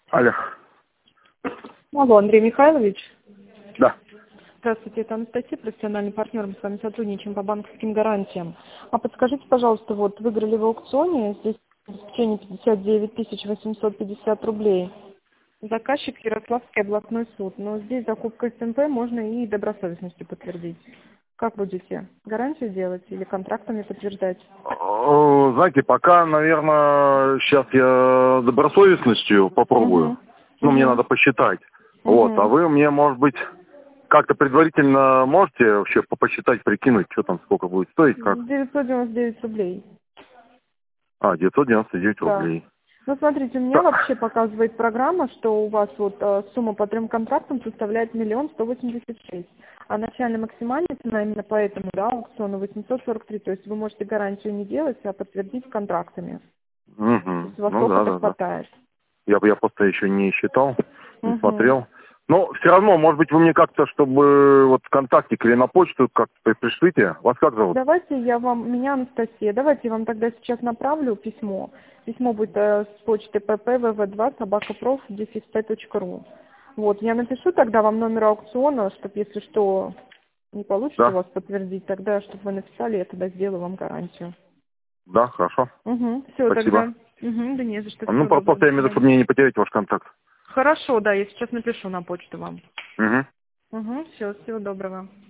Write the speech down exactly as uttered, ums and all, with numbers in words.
Алло. Алло, Андрей Михайлович. Да. Здравствуйте, это Анастасия, профессиональный партнер. Мы с вами сотрудничаем по банковским гарантиям. А подскажите, пожалуйста, вот выиграли в аукционе, здесь обеспечение пятьдесят девять тысяч восемьсот пятьдесят рублей. Заказчик Ярославский областной суд. Но здесь закупка СМП можно и добросовестностью подтвердить. Как будете? Гарантию делать или контрактами подтверждать? Э, Знаете, пока, наверное, сейчас я добросовестностью попробую. Угу. Ну, мне Угу. надо посчитать. Вот, а Угу. вы мне, может быть, как-то предварительно можете вообще по- посчитать, прикинуть, что там, сколько будет стоить, как? девятьсот девяносто девять рублей. А, девятьсот девяносто девять Да. рублей. Ну, смотрите, у меня Да. вообще показывает программа, что у вас вот э, сумма по трем контрактам составляет миллион сто восемьдесят шесть. А начальная максимальная цена именно по этому, да, аукциону восемьсот сорок три. То есть вы можете гарантию не делать, а подтвердить контрактами. То Угу. есть у вас Ну да, опыта да, да. хватает. Я, я просто еще не считал, не Угу. смотрел. Но все равно, может быть, вы мне как-то, чтобы вот ВКонтактик или на почту как-то пришлите. Вас как зовут? Давайте я вам, меня Анастасия, давайте я вам тогда сейчас направлю письмо. Письмо будет э, с почты пэ пэ вэ вэ два собака проф дефис пэ точка ру. Вот, я напишу тогда вам номер аукциона, чтобы, если что, не получится у Да, вас подтвердить, тогда, чтобы вы написали, я тогда сделаю вам гарантию. да, хорошо. Угу, все Спасибо. тогда. Угу, да не за что, Ну, всего про- доброго, просто до я имею в виду, чтобы свидания. мне не потерять ваш контакт. Хорошо, да, я сейчас напишу на почту вам. Угу. Угу, все, всего доброго.